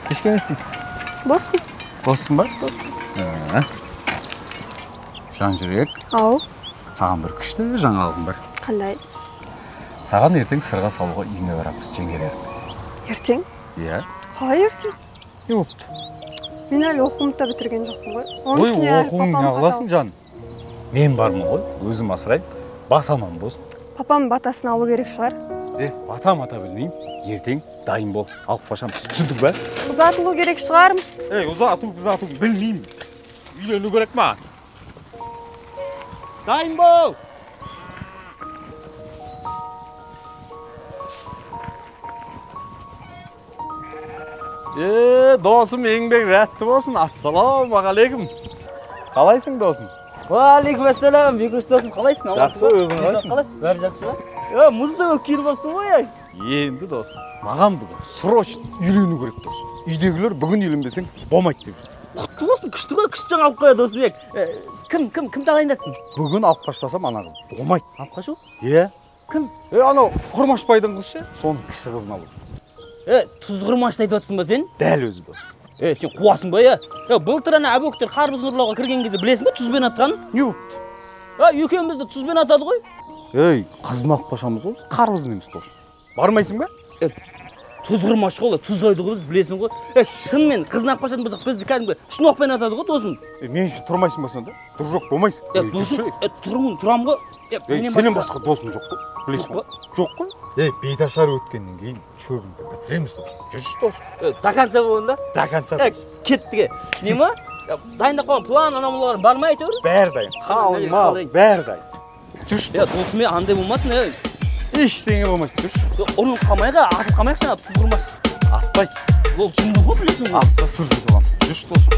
Кешке не істейсің? Боспын. Боссың ба? Жан жүрек. Ау. Саған бір күшті жаңалығым бар. Қандай? Саған ертең сырға салуға үйіңе барамыз, жеңгелерім. Ертең? Иә. Қалай ертең? Не болыпты? Мен әлі оқуымды да бітірген жоқпын ғой. Ой, оқуың не қыласың, жан? Мен бармын ғой, өзім асырайын. Бас аман болсын. Папам батасын алу керек шығар. Бата-мата білмеймін. Ертең дайын бол, алып қашамыз. Түсіндің бе? Ұзатылу керек шығар. Ұзату білмеймін. Үйлену керек ма? Дайын бол! Досым, еңбек рәтті болсын. Ассалаумағалейкум. Қалайсың, досым? Уағалейкумассалам, Бекүш досым, қалайсың? Жақсы, өзің қалайсың? Бәрі жақсы ба? Мұзды өккел болсын ғой. Енді, досым, маған бүгін срочно үйлену керек, досым. Үйдегілер бүгін үйленбесең болмайды деп. Құтты болсын, күшті ғой, күшті жаңа алып қоя досымбек. Кім тағайындатсын? Бүгін алып қашпасам ана қыз болмайды. Алып қашу? Иә. Кім? Анау Құрмашбайдың қызы ше, соның кіші қызын алу. Тұз Құрмашты айтып жатсың ба сен? Дәл өзі, досым. Сен қуасың ба, былтыр ана әбөктер қарбыз ұрлауға кірген кезде білесің ба тұзбен атқанын? Не болыпты? Екеумізді тұзбен атады ғой. Қызын алып қашамыз ғой, біз қарбызын емес, досым. Бармайсың ба? Тұз Құрмаш ғой, тұздайды ғой, біз білесің ғой. Шынымен қызын алып қашатын болсақ, бізді кәдімгі шнокпен атады ғой, досым. Мен үшін тұрмайсың ба сонда? Тұр жоқ болмайсың. Досым, тұрам ғой. Сенен басқа досым жоқ қой, білесің ғой? Жоқ қой. Бейдашар өткеннен кейін шөбіңді бітіреміз, досым. Жүрші, досым. До конца болында? До конца. Кеттіге. Не ма? Дайындап қойған план, анамыларын бар ма әйтеуір? Бәрі дайын. Қалың мал, бәрі дайын. Жүрші, досым. Досым, андай болмасын, Ештеңе болмайды, жүрші. Оның қамайға, атып қамайық жаңа, Тұз Құрмаш. Атпайды. Ол жынды ғой, білесің ғой. Атса сүрді боламын. Жүрші, досым.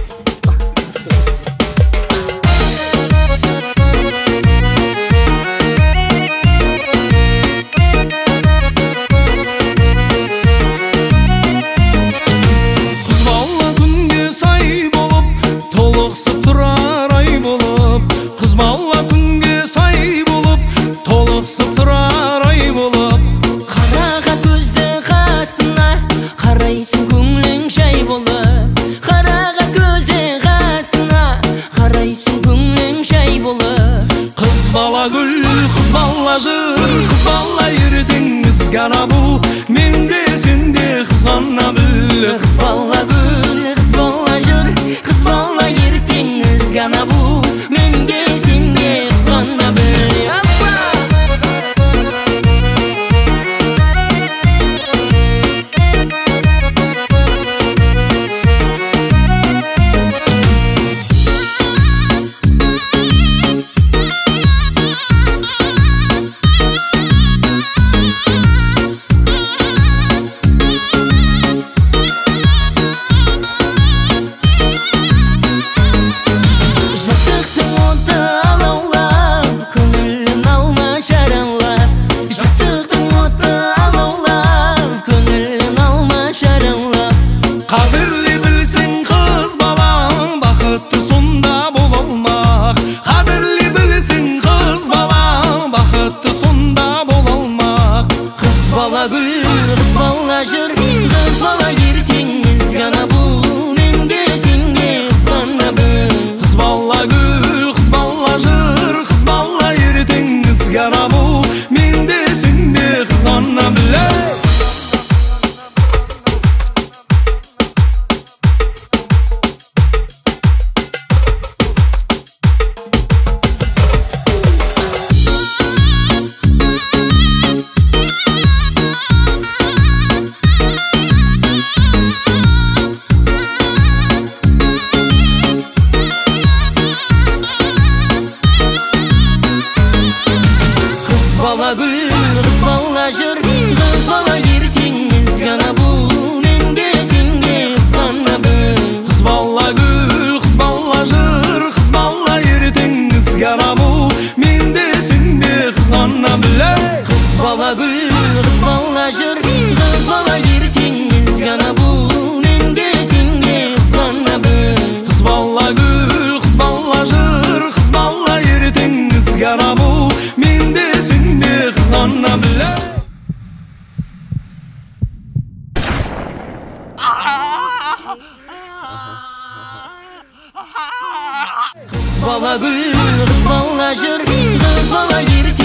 Kız bala gül, kız bala jır, kız bala